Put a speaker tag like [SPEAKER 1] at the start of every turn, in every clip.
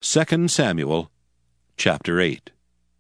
[SPEAKER 1] 2 Samuel chapter 8.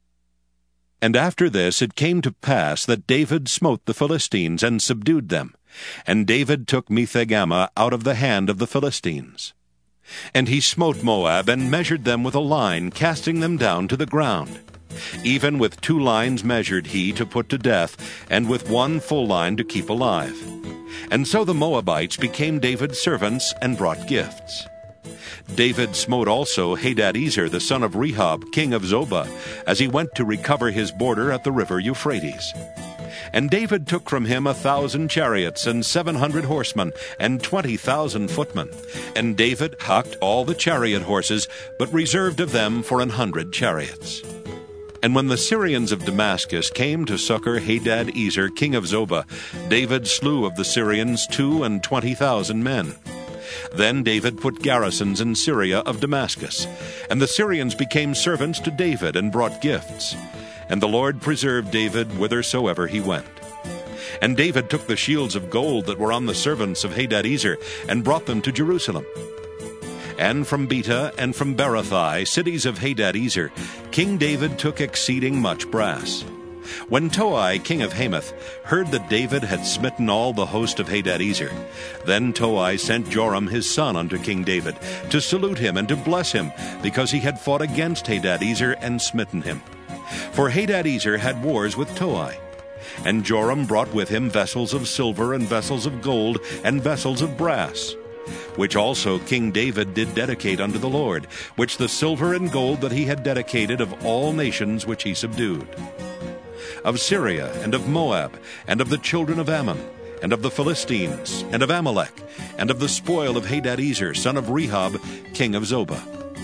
[SPEAKER 1] And after this it came to pass that David smote the Philistines and subdued them. And David took Metheg-ammah out of the hand of the Philistines. And he smote Moab, and measured them with a line, casting them down to the ground. Even with 2 lines measured he to put to death, and with 1 full line to keep alive. And so the Moabites became David's servants, and brought gifts. David smote also Hadadezer the son of Rehob, king of Zobah, as he went to recover his border at the river Euphrates. And David took from him 1,000 chariots, and 700 horsemen, and 20,000 footmen. And David hocked all the chariot horses, but reserved of them for 100 chariots. And when the Syrians of Damascus came to succor Hadadezer king of Zobah, David slew of the Syrians 22,000 men. Then David put garrisons in Syria of Damascus, and the Syrians became servants to David and brought gifts. And the Lord preserved David whithersoever he went. And David took the shields of gold that were on the servants of Hadadezer, and brought them to Jerusalem. And from Betah and from Berothai, cities of Hadadezer, King David took exceeding much brass. When Toi, king of Hamath, heard that David had smitten all the host of Hadadezer, then Toi sent Joram his son unto King David, to salute him and to bless him, because he had fought against Hadadezer and smitten him. For Hadadezer had wars with Toi. And Joram brought with him vessels of silver, and vessels of gold, and vessels of brass, which also King David did dedicate unto the Lord, which the silver and gold that he had dedicated of all nations which he subdued. Of Syria, and of Moab, and of the children of Ammon, and of the Philistines, and of Amalek, and of the spoil of Hadadezer, son of Rehob, king of Zobah.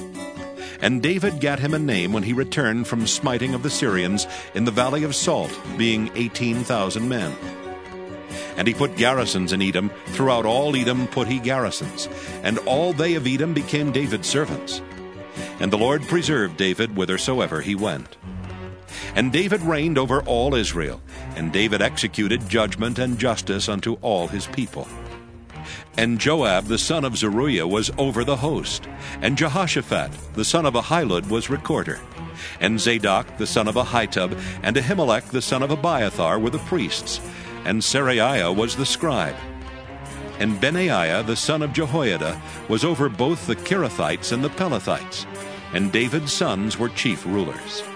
[SPEAKER 1] And David gat him a name when he returned from smiting of the Syrians in the valley of Salt, being 18,000 men. And he put garrisons in Edom, throughout all Edom put he garrisons, and all they of Edom became David's servants. And the Lord preserved David whithersoever he went. And David reigned over all Israel, and David executed judgment and justice unto all his people. And Joab the son of Zeruiah was over the host, and Jehoshaphat the son of Ahilud was recorder, and Zadok the son of Ahitub, and Ahimelech the son of Abiathar were the priests, and Seraiah was the scribe. And Benaiah the son of Jehoiada was over both the Kerethites and the Pelethites, and David's sons were chief rulers.